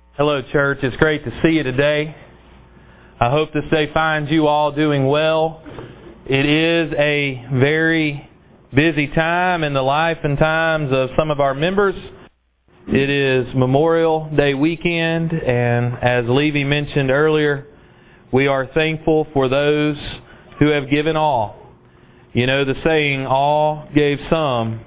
Hello, church. It's great to see you today. I hope this day finds you all doing well. It is a very busy time in the life and times of some of our members. It is Memorial Day weekend, and as Levy mentioned earlier, we are thankful for those who have given all. You know the saying, all gave some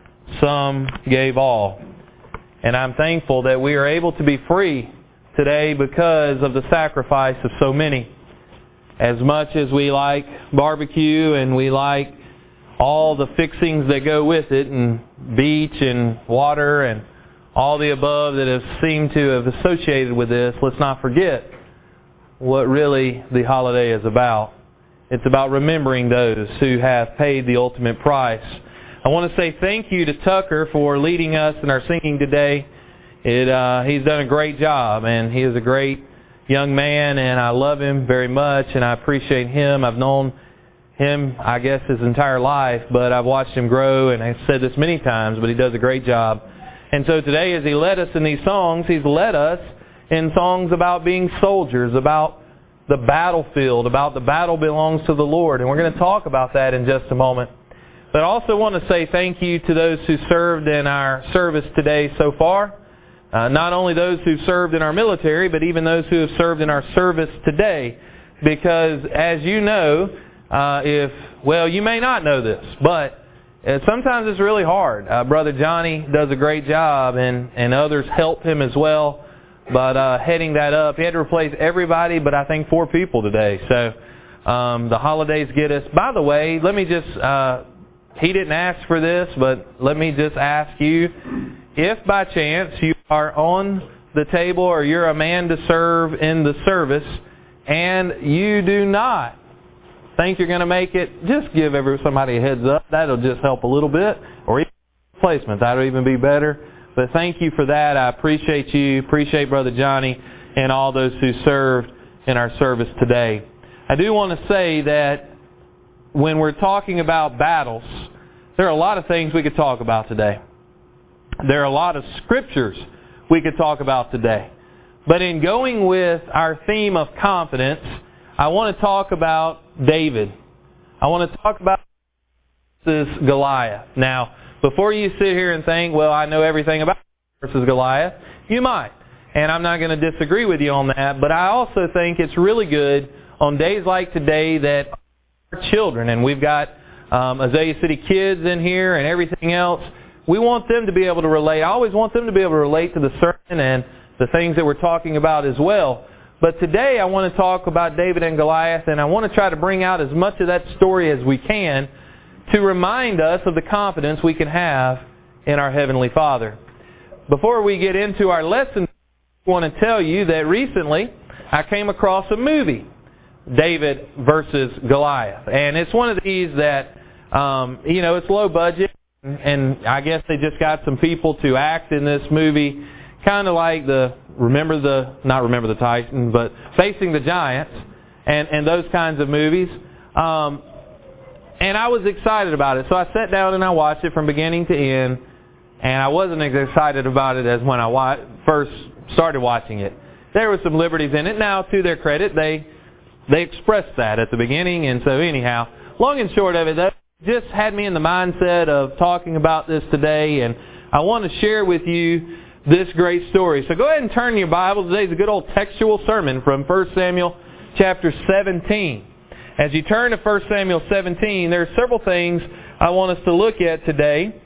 gave all. And I'm thankful that we are able to be free today because of the sacrifice of so many. As much as we like barbecue and we like all the fixings that go with it, and beach and water and all the above that have seemed to have associated with this, let's not forget what really the holiday is about. It's about remembering those who have paid the ultimate price. I want to say thank you to Tucker for leading us in our singing today. He's done a great job, and he is a great young man, and I love him very much, and I appreciate him. I've known him, I guess, his entire life, but I've watched him grow, and I've said this many times, but he does a great job. And so today, as he led us in these songs, he's led us in songs about being soldiers, about the battlefield, about the battle belongs to the Lord, and we're going to talk about that in just a moment. But I also want to say thank you to those who served in our service today so far. Not only those who served in our military, but even those who have served in our service today. Because as you know, you may not know this, but sometimes it's really hard. Brother Johnny does a great job, and others help him as well. But heading that up, he had to replace everybody but I think 4 people today. So the holidays get us. By the way, let me just... he didn't ask for this, but let me just ask you, if by chance you are on the table or you're a man to serve in the service and you do not think you're going to make it, just give somebody a heads up. That'll just help a little bit. Or even replacement. That'll even be better. But thank you for that. I appreciate you. Appreciate Brother Johnny and all those who served in our service today. I do want to say that when we're talking about battles, there are a lot of things we could talk about today. There are a lot of scriptures we could talk about today. But in going with our theme of confidence, I want to talk about David. I want to talk about versus Goliath. Now, before you sit here and think, well, I know everything about versus Goliath, you might. And I'm not going to disagree with you on that. But I also think it's really good on days like today that our children, and we've got Azalea City kids in here and everything else, we want them to be able to relate. I always want them to be able to relate to the sermon and the things that we're talking about as well. But today I want to talk about David and Goliath, and I want to try to bring out as much of that story as we can to remind us of the confidence we can have in our Heavenly Father. Before we get into our lesson, I want to tell you that recently I came across a movie, David versus Goliath. And it's one of these that, it's low budget, and I guess they just got some people to act in this movie, kind of like not Remember the Titans, but Facing the Giants, and those kinds of movies. And I was excited about it. So I sat down and I watched it from beginning to end, and I wasn't as excited about it as when I first started watching it. There were some liberties in it. Now, to their credit, they expressed that at the beginning, and so anyhow, long and short of it, that just had me in the mindset of talking about this today, and I want to share with you this great story. So go ahead and turn your Bible. Today's a good old textual sermon from 1 Samuel chapter 17. As you turn to 1 Samuel 17, there are several things I want us to look at today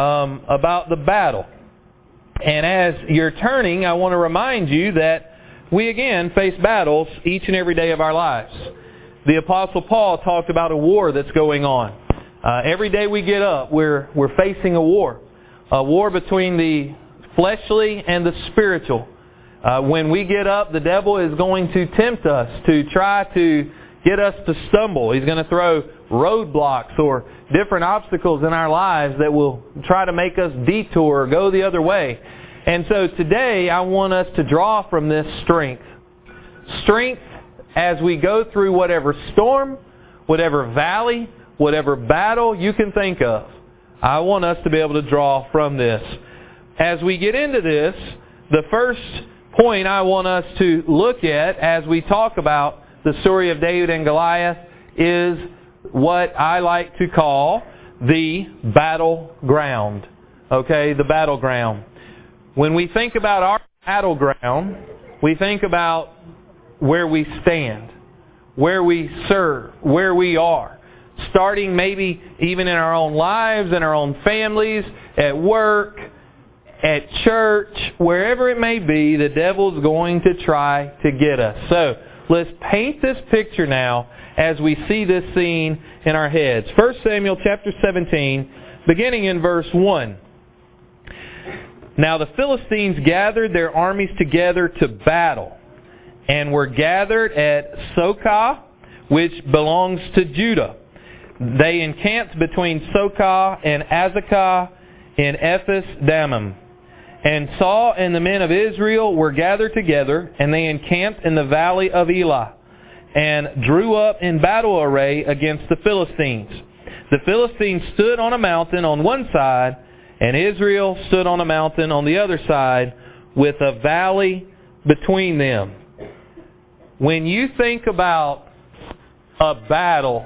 about the battle. And as you're turning, I want to remind you that we again face battles each and every day of our lives. The Apostle Paul talked about a war that's going on. Every day we get up, we're facing a war between the fleshly and the spiritual. When we get up, the devil is going to tempt us to try to get us to stumble. He's going to throw roadblocks or different obstacles in our lives that will try to make us detour or go the other way. And so today I want us to draw from this strength. Strength as we go through whatever storm, whatever valley, whatever battle you can think of. I want us to be able to draw from this. As we get into this, the first point I want us to look at as we talk about the story of David and Goliath is what I like to call the battleground. Okay, the battleground. When we think about our battleground, we think about where we stand, where we serve, where we are. Starting maybe even in our own lives, in our own families, at work, at church, wherever it may be, the devil's going to try to get us. So, let's paint this picture now as we see this scene in our heads. 1 Samuel chapter 17, beginning in verse 1. Now the Philistines gathered their armies together to battle, and were gathered at Sokah, which belongs to Judah. They encamped between Sokah and Azekah in Ephes Dammim. And Saul and the men of Israel were gathered together, and they encamped in the valley of Elah, and drew up in battle array against the Philistines. The Philistines stood on a mountain on one side, and Israel stood on a mountain on the other side, with a valley between them. When you think about a battle,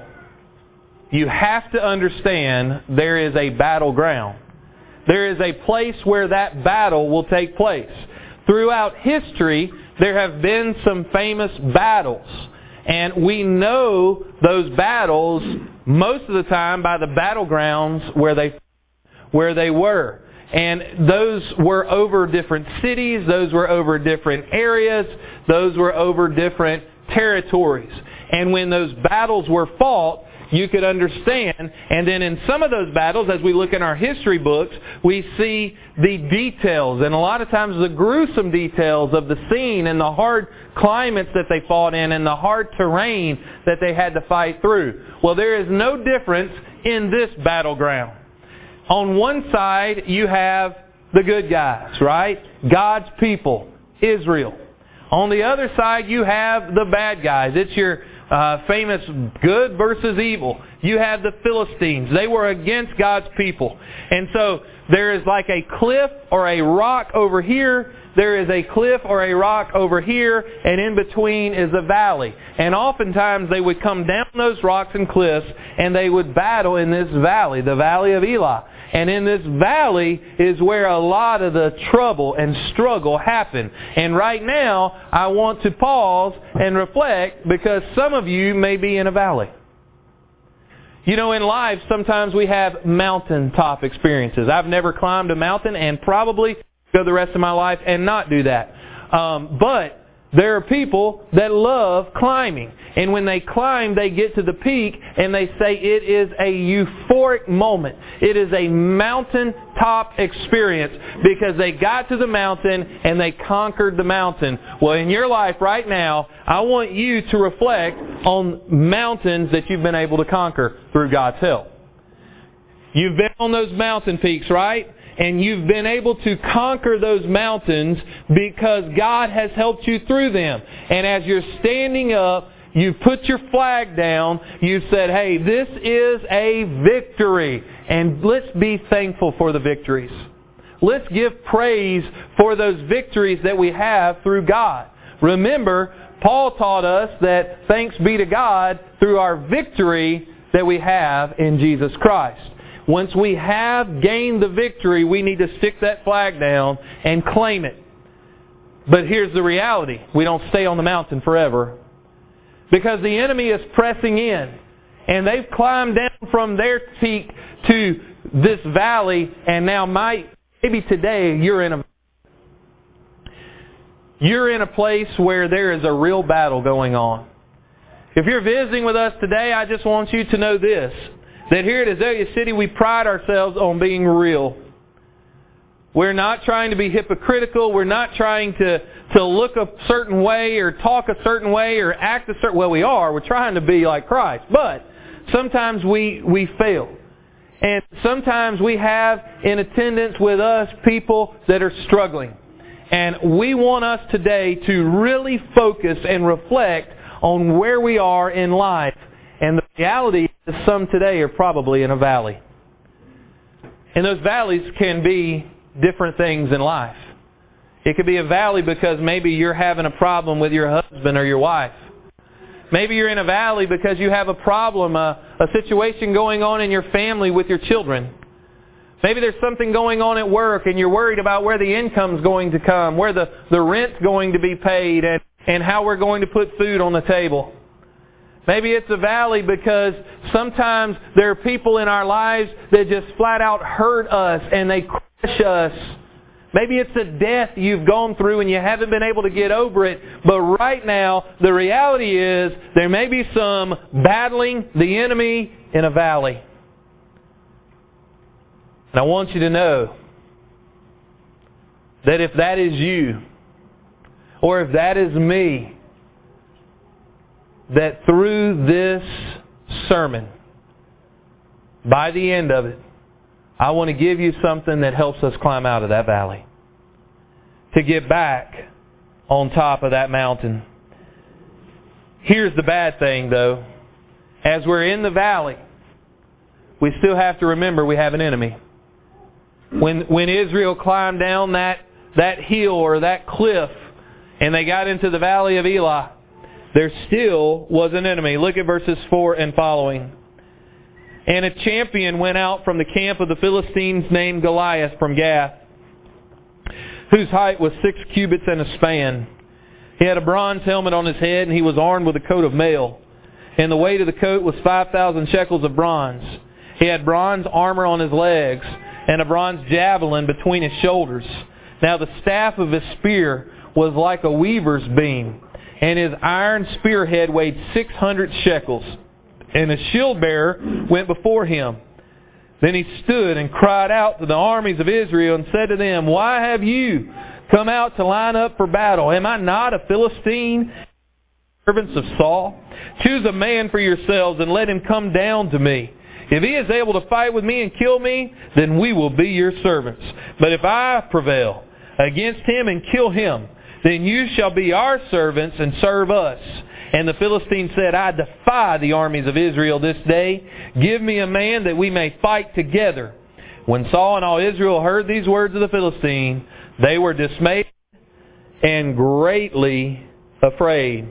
you have to understand there is a battleground. There is a place where that battle will take place. Throughout history, there have been some famous battles. And we know those battles most of the time by the battlegrounds where they were. And those were over different cities, those were over different areas, those were over different territories. And when those battles were fought, you could understand. And then in some of those battles, as we look in our history books, we see the details, and a lot of times the gruesome details of the scene and the hard climates that they fought in and the hard terrain that they had to fight through. Well, there is no difference in this battleground. On one side, you have the good guys, right? God's people, Israel. On the other side, you have the bad guys. It's your famous good versus evil. You have the Philistines. They were against God's people. And so there is like a cliff or a rock over here. There is a cliff or a rock over here, and in between is a valley. And oftentimes they would come down those rocks and cliffs, and they would battle in this valley, the valley of Elah. And in this valley is where a lot of the trouble and struggle happen. And right now, I want to pause and reflect, because some of you may be in a valley. You know, in life, sometimes we have mountaintop experiences. I've never climbed a mountain, and probably go the rest of my life and not do that. But there are people that love climbing. And when they climb, they get to the peak, and they say it is a euphoric moment. It is a mountaintop experience because they got to the mountain and they conquered the mountain. Well, in your life right now, I want you to reflect on mountains that you've been able to conquer through God's help. You've been on those mountain peaks, right? And you've been able to conquer those mountains because God has helped you through them. And as you're standing up, you put your flag down. You said, hey, this is a victory. And let's be thankful for the victories. Let's give praise for those victories that we have through God. Remember, Paul taught us that thanks be to God through our victory that we have in Jesus Christ. Once we have gained the victory, we need to stick that flag down and claim it. But here's the reality. We don't stay on the mountain forever. Because the enemy is pressing in. And they've climbed down from their peak to this valley. And now maybe today you're in a place where there is a real battle going on. If you're visiting with us today, I just want you to know this. That here at Azalea City, we pride ourselves on being real. We're not trying to be hypocritical. We're not trying to look a certain way or talk a certain way or act a certain way. Well, we are. We're trying to be like Christ. But sometimes we fail. And sometimes we have in attendance with us people that are struggling. And we want us today to really focus and reflect on where we are in life. And the reality is some today are probably in a valley. And those valleys can be different things in life. It could be a valley because maybe you're having a problem with your husband or your wife. Maybe you're in a valley because you have a problem, a situation going on in your family with your children. Maybe there's something going on at work and you're worried about where the income's going to come, where the rent's going to be paid, and how we're going to put food on the table. Maybe it's a valley because sometimes there are people in our lives that just flat out hurt us and they crush us. Maybe it's a death you've gone through and you haven't been able to get over it. But right now, the reality is there may be some battling the enemy in a valley. And I want you to know that if that is you, or if that is me, that through this sermon, by the end of it, I want to give you something that helps us climb out of that valley. To get back on top of that mountain. Here's the bad thing, though. As we're in the valley, we still have to remember we have an enemy. When Israel climbed down that hill or that cliff and they got into the valley of Elah, there still was an enemy. Look at verses 4 and following. And a champion went out from the camp of the Philistines named Goliath from Gath, whose height was 6 cubits and a span. He had a bronze helmet on his head, and he was armed with a coat of mail. And the weight of the coat was 5,000 shekels of bronze. He had bronze armor on his legs, and a bronze javelin between his shoulders. Now the staff of his spear was like a weaver's beam, and his iron spearhead weighed 600 shekels. And a shield bearer went before him. Then he stood and cried out to the armies of Israel and said to them, "Why have you come out to line up for battle? Am I not a Philistine, servants of Saul? Choose a man for yourselves and let him come down to me. If he is able to fight with me and kill me, then we will be your servants. But if I prevail against him and kill him, then you shall be our servants and serve us." And the Philistine said, "I defy the armies of Israel this day. Give me a man that we may fight together." When Saul and all Israel heard these words of the Philistine, they were dismayed and greatly afraid.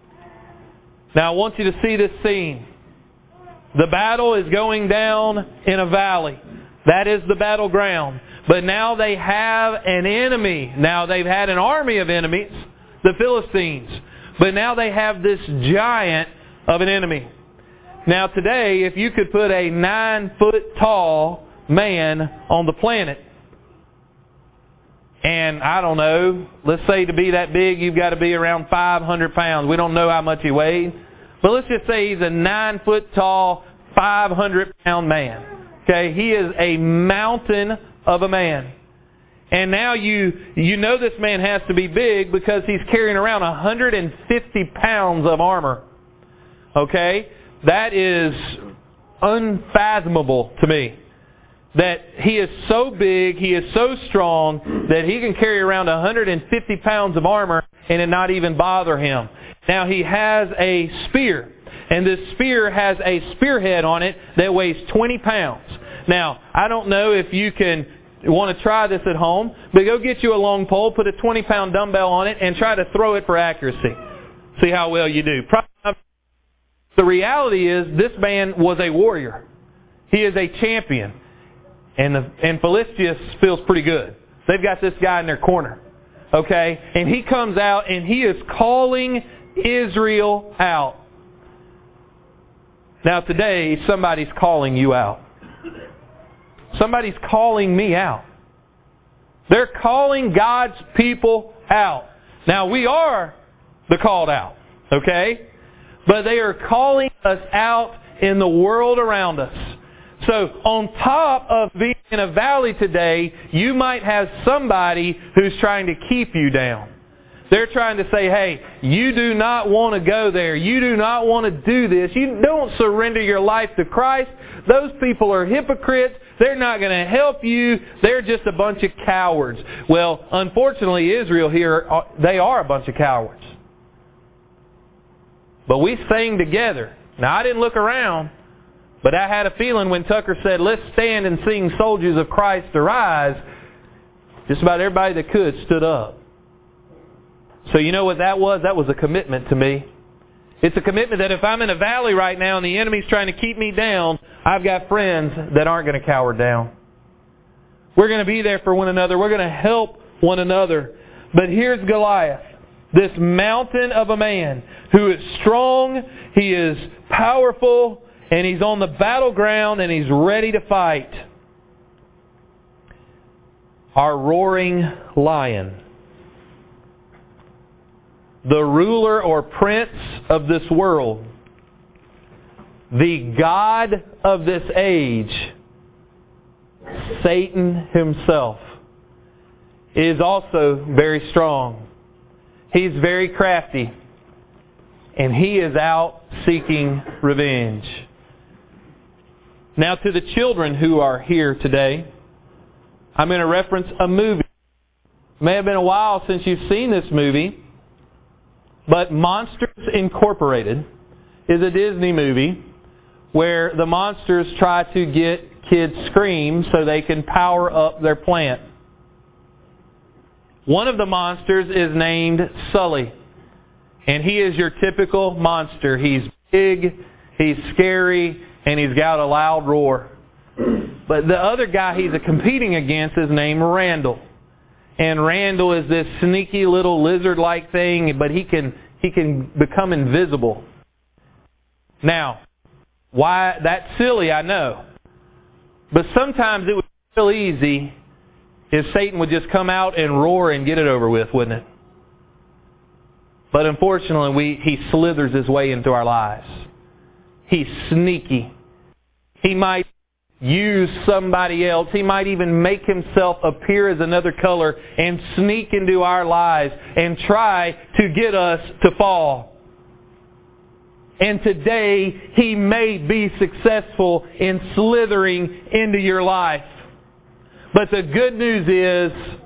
Now I want you to see this scene. The battle is going down in a valley. That is the battleground. But now they have an enemy. Now they've had an army of enemies, the Philistines. But now they have this giant of an enemy. Now today, if you could put a 9-foot tall man on the planet, and I don't know, let's say to be that big, you've got to be around 500 pounds. We don't know how much he weighed. But let's just say he's a 9-foot tall, 500-pound man. Okay, he is a mountain of a man. And now you know this man has to be big because he's carrying around 150 pounds of armor. Okay? That is unfathomable to me. That he is so big, he is so strong, that he can carry around 150 pounds of armor and it not even bother him. Now he has a spear. And this spear has a spearhead on it that weighs 20 pounds. Now, I don't know if you want to try this at home, but go get you a long pole, put a 20-pound dumbbell on it, and try to throw it for accuracy. See how well you do. The reality is, this man was a warrior. He is a champion. And Philistia feels pretty good. They've got this guy in their corner. Okay? And he comes out, and he is calling Israel out. Now today, somebody's calling you out. Somebody's calling me out. They're calling God's people out. Now we are the called out, okay? But they are calling us out in the world around us. So on top of being in a valley today, you might have somebody who's trying to keep you down. They're trying to say, hey, you do not want to go there. You do not want to do this. You don't surrender your life to Christ. Those people are hypocrites. They're not going to help you. They're just a bunch of cowards. Well, unfortunately, Israel here, they are a bunch of cowards. But we sang together. Now, I didn't look around, but I had a feeling when Tucker said, let's stand and sing Soldiers of Christ Arise, just about everybody that could stood up. So you know what that was? That was a commitment to me. It's a commitment that if I'm in a valley right now and the enemy's trying to keep me down, I've got friends that aren't going to cower down. We're going to be there for one another. We're going to help one another. But here's Goliath, this mountain of a man who is strong, he is powerful, and he's on the battleground and he's ready to fight. Our roaring lion, the ruler or prince of this world, the God of this age, Satan himself, is also very strong. He's very crafty. And he is out seeking revenge. Now to the children who are here today, I'm going to reference a movie. It may have been a while since you've seen this movie, but Monsters Incorporated is a Disney movie where the monsters try to get kids scream so they can power up their plant. One of the monsters is named Sully, and he is your typical monster. He's big, he's scary, and he's got a loud roar. But the other guy he's competing against is named Randall. And Randall is this sneaky little lizard-like thing, but he can become invisible. Now, why that's silly, I know. But sometimes it would be real easy if Satan would just come out and roar and get it over with, wouldn't it? But unfortunately, he slithers his way into our lives. He's sneaky. He might use somebody else. He might even make himself appear as another color and sneak into our lives and try to get us to fall. And today, he may be successful in slithering into your life. But the good news is,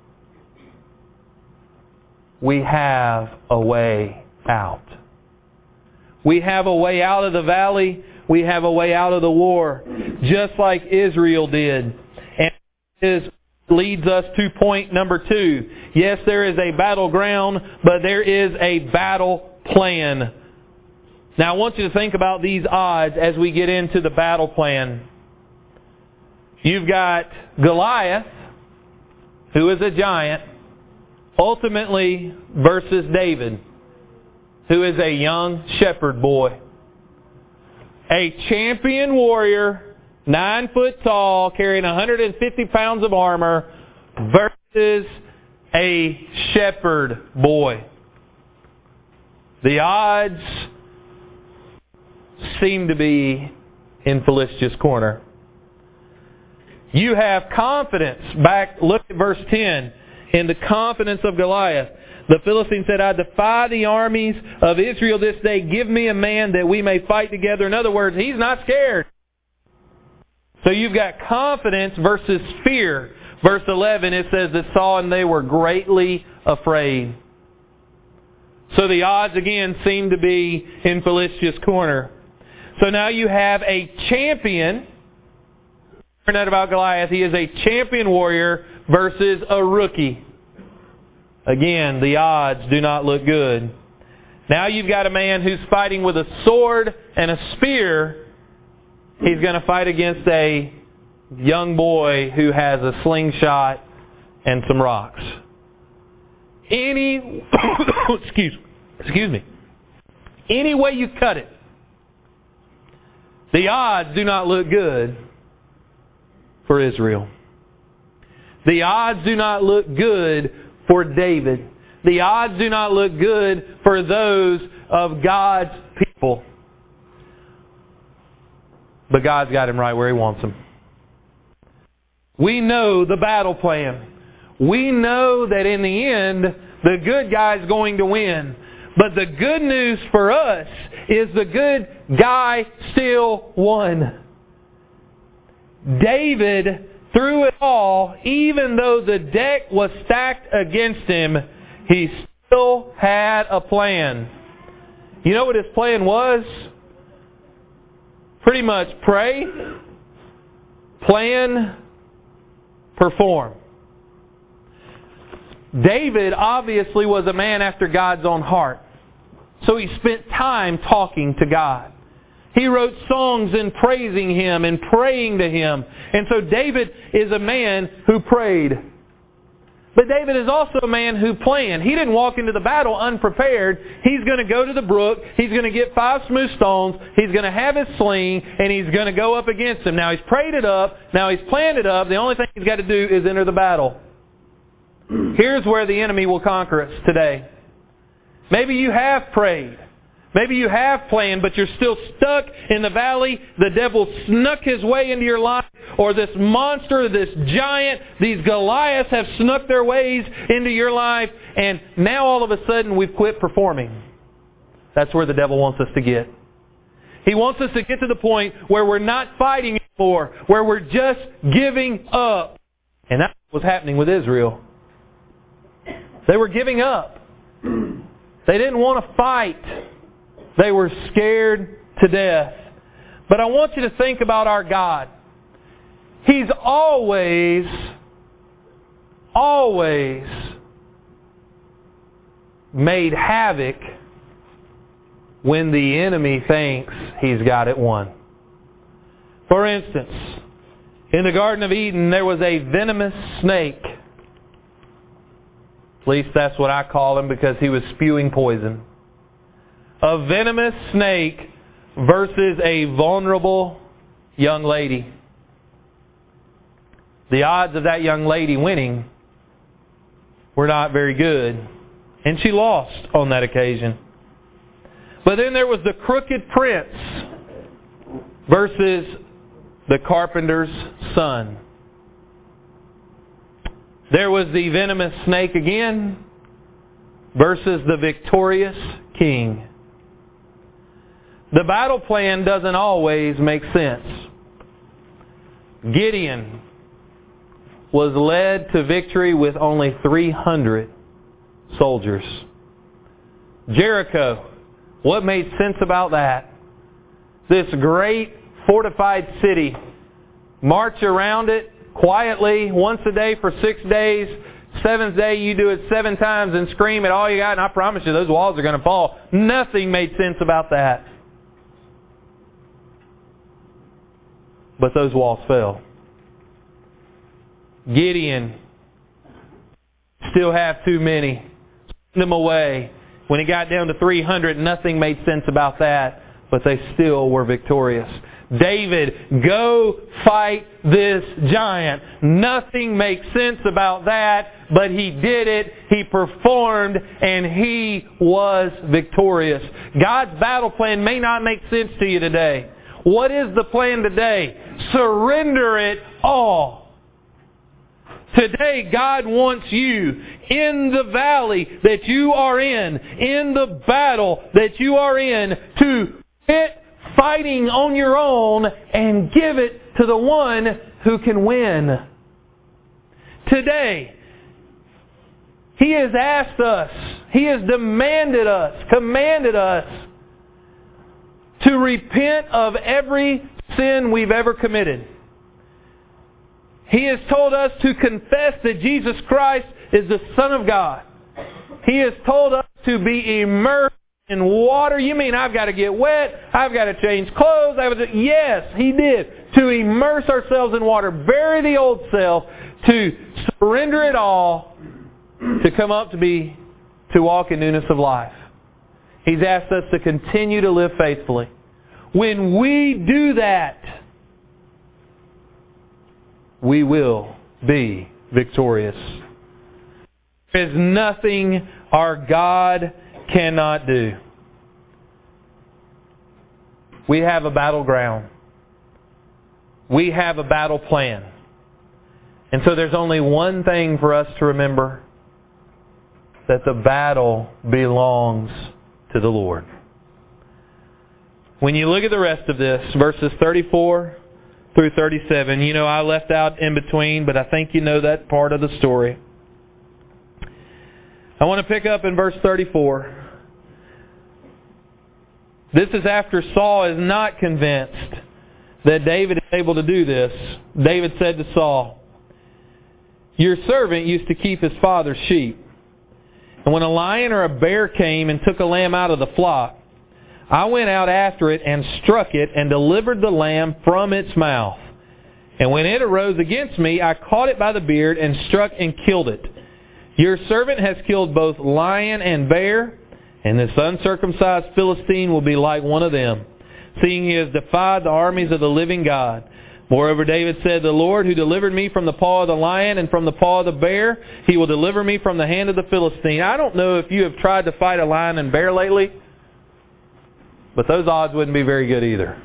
we have a way out. We have a way out of the valley. We have a way out of the war, just like Israel did. And this leads us to point number 2. Yes, there is a battleground, but there is a battle plan. Now I want you to think about these odds as we get into the battle plan. You've got Goliath, who is a giant, ultimately versus David, who is a young shepherd boy. A champion warrior, 9 foot tall, carrying 150 pounds of armor, versus a shepherd boy. The odds seem to be in Philistia's corner. You have confidence. Look at verse 10. In the confidence of Goliath. The Philistine said, I defy the armies of Israel this day. Give me a man that we may fight together. In other words, he's not scared. So you've got confidence versus fear. Verse 11, it says that Saul and they were greatly afraid. So the odds again seem to be in Philistia's corner. So now you have a champion. Learn that about Goliath. He is a champion warrior versus a rookie. Again, the odds do not look good. Now you've got a man who's fighting with a sword and a spear. He's going to fight against a young boy who has a slingshot and some rocks. Any way you cut it, the odds do not look good for Israel. The odds do not look good for David. The odds do not look good for those of God's people. But God's got him right where He wants him. We know the battle plan. We know that in the end, the good guy's going to win. But the good news for us is the good guy still won. David, through it all, even though the deck was stacked against him, he still had a plan. You know what his plan was? Pretty much pray, plan, perform. David obviously was a man after God's own heart. So he spent time talking to God. He wrote songs in praising Him and praying to Him. And so David is a man who prayed. But David is also a man who planned. He didn't walk into the battle unprepared. He's going to go to the brook. He's going to get 5 smooth stones. He's going to have his sling. And he's going to go up against him. Now he's prayed it up. Now he's planned it up. The only thing he's got to do is enter the battle. Here's where the enemy will conquer us today. Maybe you have prayed. Maybe you have planned, but you're still stuck in the valley. The devil snuck his way into your life. Or this monster, this giant, these Goliaths have snuck their ways into your life. And now all of a sudden we've quit performing. That's where the devil wants us to get. He wants us to get to the point where we're not fighting anymore. Where we're just giving up. And that's what was happening with Israel. They were giving up. They didn't want to fight. They were scared to death. But I want you to think about our God. He's always made havoc when the enemy thinks he's got it won. For instance, in the Garden of Eden there was a venomous snake. At least that's what I call him, because he was spewing poison. A venomous snake versus a vulnerable young lady. The odds of that young lady winning were not very good. And she lost on that occasion. But then there was the crooked prince versus the carpenter's son. There was the venomous snake again versus the victorious king. The battle plan doesn't always make sense. Gideon was led to victory with only 300 soldiers. Jericho, what made sense about that? This great fortified city. March around it quietly once a day for 6 days. 7th day you do it 7 times and scream at all you got, and I promise you those walls are going to fall. Nothing made sense about that. But those walls fell. Gideon still have too many. Send them away. When he got down to 300, nothing made sense about that. But they still were victorious. David, go fight this giant. Nothing makes sense about that, but he did it. He performed, and he was victorious. God's battle plan may not make sense to you today. What is the plan today? Surrender it all. Today, God wants you in the valley that you are in the battle that you are in, to quit fighting on your own and give it to the one who can win. Today, He has asked us, He has commanded us to repent of every sin we've ever committed. He has told us to confess that Jesus Christ is the Son of God. He has told us to be immersed in water. You mean I've got to get wet? I've got to change clothes? Yes, He did. To immerse ourselves in water. Bury the old self. To surrender it all. To come up to walk in newness of life. He's asked us to continue to live faithfully. When we do that, we will be victorious. There is nothing our God cannot do. We have a battleground. We have a battle plan. And so there's only one thing for us to remember: that the battle belongs to the Lord. When you look at the rest of this, verses 34 through 37, I left out in between, but I think you know that part of the story. I want to pick up in verse 34. This is after Saul is not convinced that David is able to do this. David said to Saul, "Your servant used to keep his father's sheep. And when a lion or a bear came and took a lamb out of the flock, I went out after it and struck it and delivered the lamb from its mouth. And when it arose against me, I caught it by the beard and struck and killed it. Your servant has killed both lion and bear, and this uncircumcised Philistine will be like one of them, seeing he has defied the armies of the living God. Moreover, David said, the Lord who delivered me from the paw of the lion and from the paw of the bear, He will deliver me from the hand of the Philistine. I don't know if you have tried to fight a lion and bear lately, but those odds wouldn't be very good either.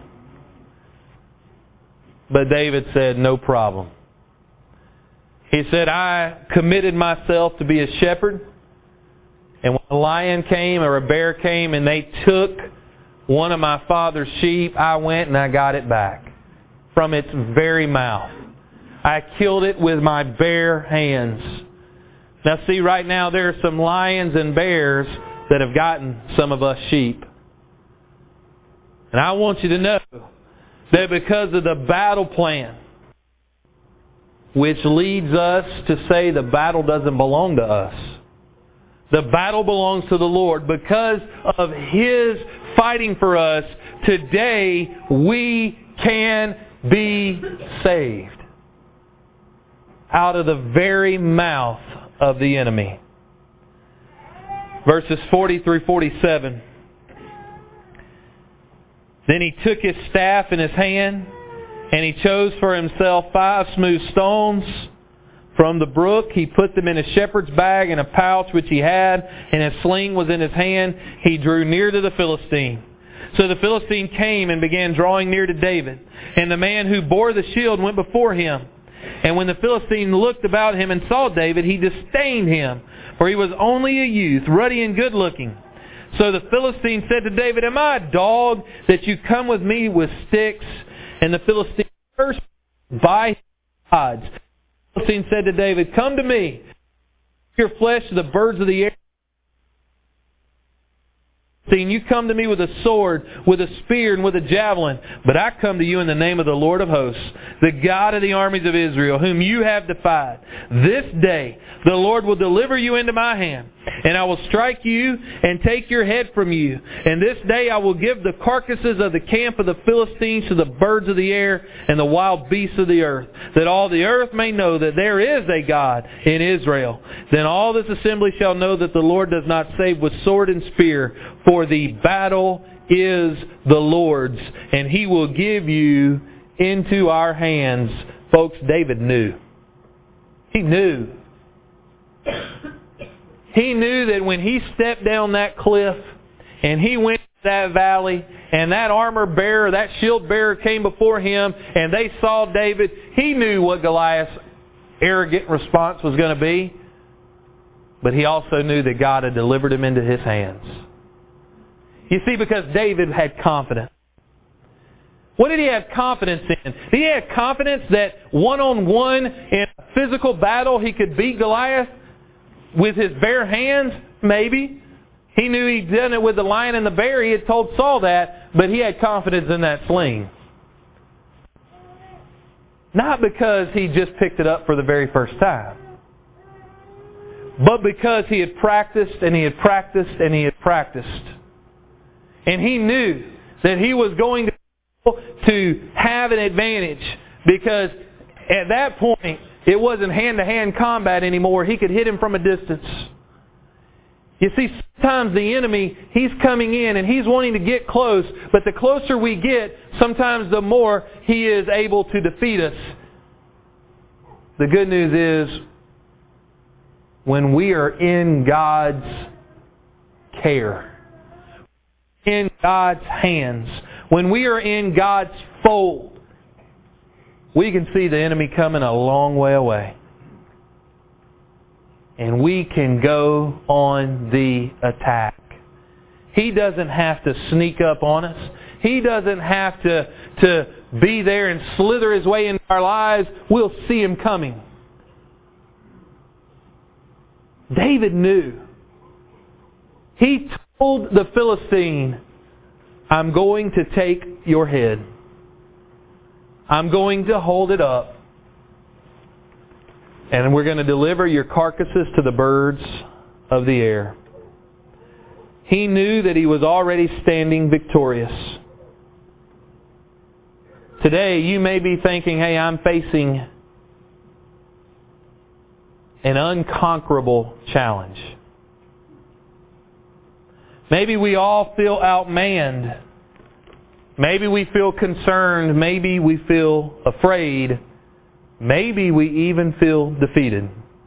But David said, no problem. He said, I committed myself to be a shepherd. And when a lion came or a bear came and they took one of my father's sheep, I went and I got it back from its very mouth. I killed it with my bare hands. Now see, right now there are some lions and bears that have gotten some of us sheep. And I want you to know that because of the battle plan, which leads us to say the battle doesn't belong to us. The battle belongs to the Lord. Because of His fighting for us, today we can be saved out of the very mouth of the enemy. Verses 40 through 47. Then he took his staff in his hand, and he chose for himself 5 smooth stones from the brook. He put them in a shepherd's bag in a pouch which he had, and a sling was in his hand. He drew near to the Philistine. So the Philistine came and began drawing near to David. And the man who bore the shield went before him. And when the Philistine looked about him and saw David, he disdained him, for he was only a youth, ruddy and good-looking. So the Philistine said to David, am I a dog that you come with me with sticks? And the Philistine cursed by his gods. The Philistine said to David, come to me, your flesh to the birds of the air. You come to me with a sword, with a spear, and with a javelin. But I come to you in the name of the Lord of hosts, the God of the armies of Israel, whom you have defied. This day the Lord will deliver you into my hand, and I will strike you and take your head from you. And this day I will give the carcasses of the camp of the Philistines to the birds of the air and the wild beasts of the earth, that all the earth may know that there is a God in Israel. Then all this assembly shall know that the Lord does not save with sword and spear, for the battle is the Lord's, and He will give you into our hands. Folks, David knew. He knew. He knew that when he stepped down that cliff and he went to that valley and that armor bearer, that shield bearer came before him and they saw David, he knew what Goliath's arrogant response was going to be. But he also knew that God had delivered him into his hands. You see, because David had confidence. What did he have confidence in? Did he have confidence that one-on-one in a physical battle he could beat Goliath with his bare hands? Maybe. He knew he'd done it with the lion and the bear. He had told Saul that, but he had confidence in that sling. Not because he just picked it up for the very first time, but because he had practiced and he had practiced and he had practiced. And he knew that he was going to have an advantage, because at that point it wasn't hand-to-hand combat anymore. He could hit him from a distance. You see, sometimes the enemy, he's coming in and he's wanting to get close, but the closer we get, sometimes the more he is able to defeat us. The good news is, when we are in God's care, in God's hands, when we are in God's fold, we can see the enemy coming a long way away. And we can go on the attack. He doesn't have to sneak up on us. He doesn't have to be there and slither his way into our lives. We'll see him coming. David knew. He told the Philistine, I'm going to take your head. I'm going to hold it up. And we're going to deliver your carcasses to the birds of the air. He knew that he was already standing victorious. Today, you may be thinking, hey, I'm facing an unconquerable challenge. Maybe we all feel outmanned. Maybe we feel concerned. Maybe we feel afraid. Maybe we even feel defeated.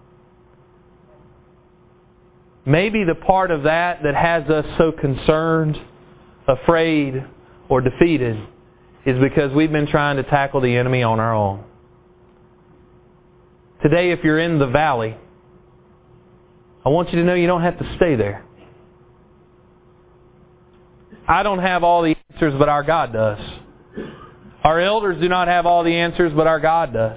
Maybe the part of that has us so concerned, afraid, or defeated is because we've been trying to tackle the enemy on our own. Today, if you're in the valley, I want you to know you don't have to stay there. I don't have all the answers, but our God does. Our elders do not have all the answers, but our God does.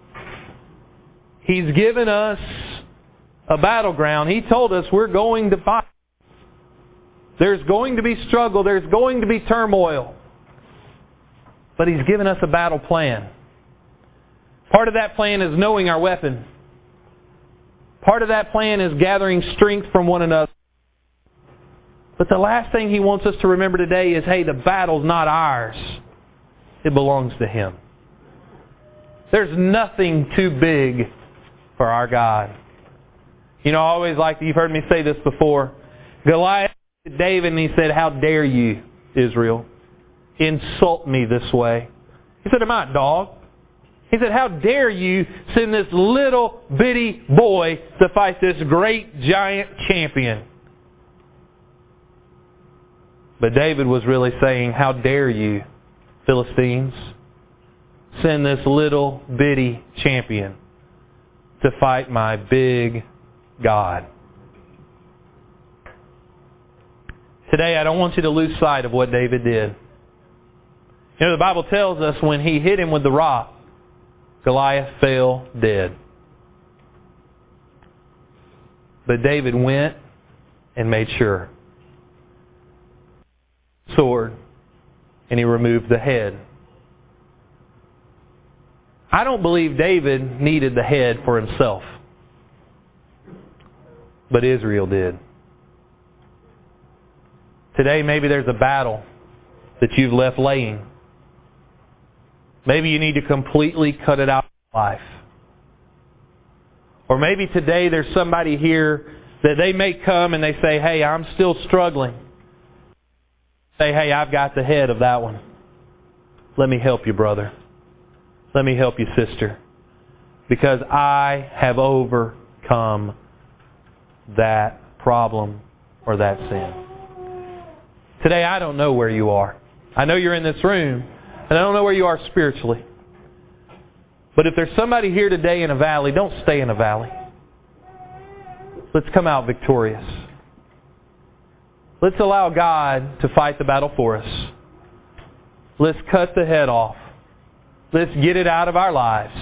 He's given us a battleground. He told us we're going to fight. There's going to be struggle. There's going to be turmoil. But He's given us a battle plan. Part of that plan is knowing our weapon. Part of that plan is gathering strength from one another. But the last thing He wants us to remember today is, hey, the battle's not ours. It belongs to Him. There's nothing too big for our God. You know, I always you've heard me say this before. Goliath to David and he said, how dare you, Israel, insult me this way? He said, am I a dog? He said, how dare you send this little bitty boy to fight this great giant champion? But David was really saying, how dare you, Philistines, send this little bitty champion to fight my big God. Today, I don't want you to lose sight of what David did. You know, the Bible tells us when he hit him with the rock, Goliath fell dead. But David went and made sure. Sword, and he removed the head. I don't believe David needed the head for himself, but Israel did. Today, maybe there's a battle that you've left laying. Maybe you need to completely cut it out of life. Or maybe today there's somebody here that they may come and they say, hey, I'm still struggling. Say, hey, I've got the head of that one. Let me help you, brother. Let me help you, sister. Because I have overcome that problem or that sin. Today, I don't know where you are. I know you're in this room, and I don't know where you are spiritually. But if there's somebody here today in a valley, don't stay in a valley. Let's come out victorious. Let's allow God to fight the battle for us. Let's cut the head off. Let's get it out of our lives.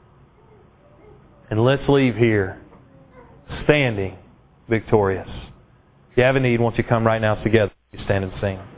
And let's leave here standing victorious. If you have a need, won't you come right now together? Stand and sing.